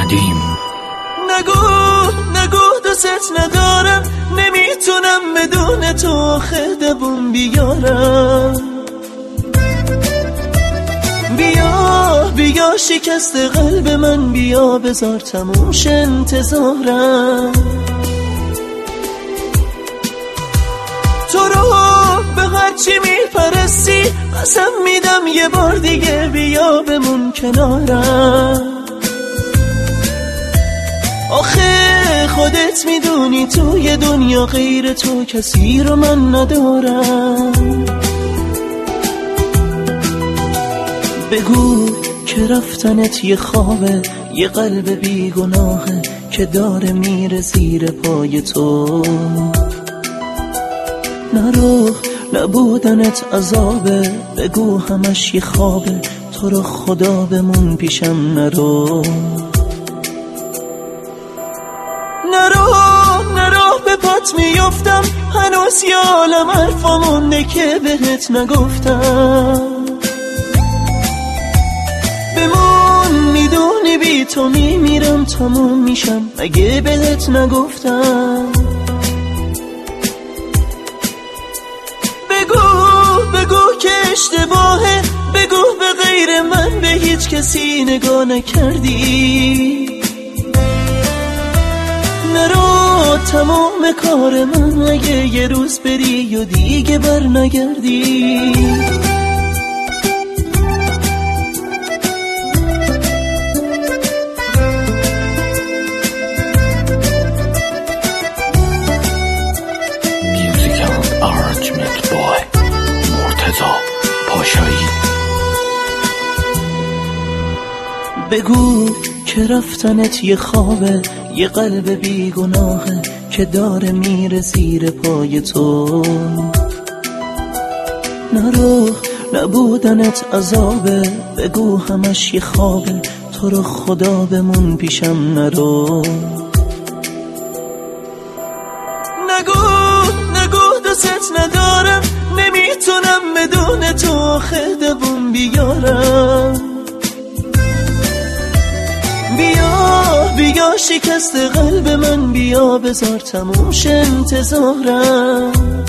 قدیم. نگو دوست ندارم، نمیتونم بدون تو آخه دووم بیارم. بیا شکست قلب من، بیا بذار تموم شه انتظارم. تو رو به هرچی میپرستی قسم میدم یه بار دیگه بیا بمون کنارم. آخه خودت میدونی توی دنیا غیر تو کسی رو من ندارم. بگو که رفتنت یه خوابه، یه قلب بیگناهه که داره میره زیر پای تو. نرو نبودنت عذابه، بگو همش یه خوابه، تو رو خدا بمون پیشم نرو. نرو به پات میافتم، هنوز یالم حرفا مونده که بهت نگفتم. بمون میدونی بی تو میمیرم تموم میشم، اگه بهت نگفتم. بگو که اشتباهه، بگو به غیر من به هیچ کسی نگاه نکردی. نرو تمام کار من، اگه یه روز بری و دیگه بر نگردی. بگو که رفتنت یه خوابه، یه قلب بیگناهه که داره میره زیر پای تو. نرو نبودنت عذابه، بگو همش یه خوابه، تو رو خدا بمون پیشم نرو. نگو دوست ندارم، نمیتونم بدون تو آخه دووم بیارم. بیا شکست قلب من، بیا بذار تموم شه انتظارم.